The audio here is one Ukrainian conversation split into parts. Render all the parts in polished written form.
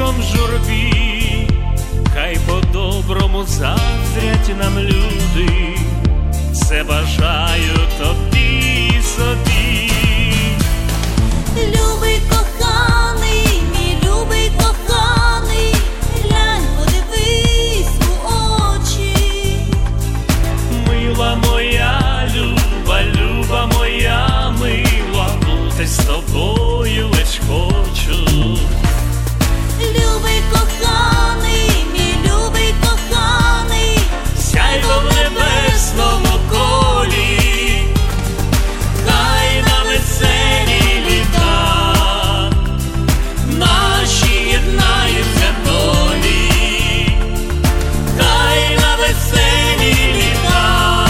вітром журбі, хай по-доброму заздрять нам люди, це бажаю тобі і собі. Любий коханий, мій любий коханий, глянь, подивись у очі. Мила моя, люба, люба моя мила, бути з тобою лиш хочу. Любий коханий, мій любий коханий, Сяйво в небесному колі, хай на веселі літа наші єднаються долі, хай на веселі літа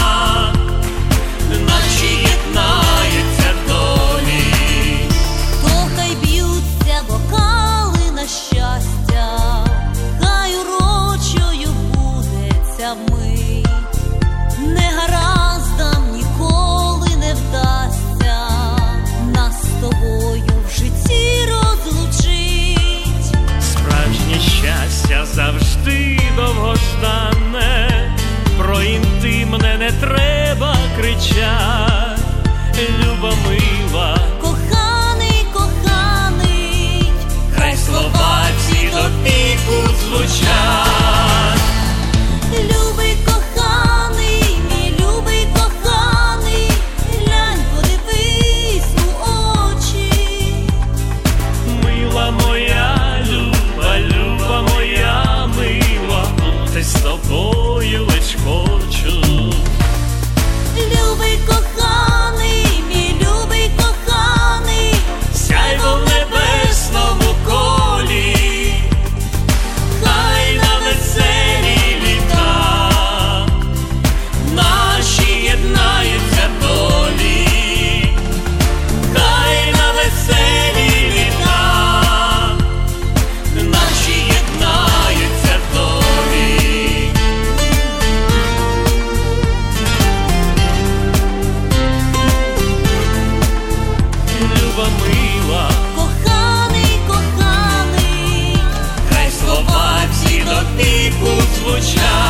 наші єднаються долі. то хай б'ються бокали на щастя, хай урочою буде ця мить, негараздам ніколи не вдасться нас з тобою в житті розлучить. Справжнє щастя завжди довгожданне, про інтимне не треба кричать, люба мила, Коханий, коханий, хай слова ці до віку звучать. любий коханий, мій любий коханий, глянь, подивись у очі. Мила моя, люба, люба моя мила, бути з тобою лиш хочу. Любий коханий, мій любий коханий, Сяйво в небесному колі, хай на веселі літа наші єднаються долі, хай на веселі літа наші єднаються долі. Люба мила, коханий, коханий, хай слова ці до віку звучать.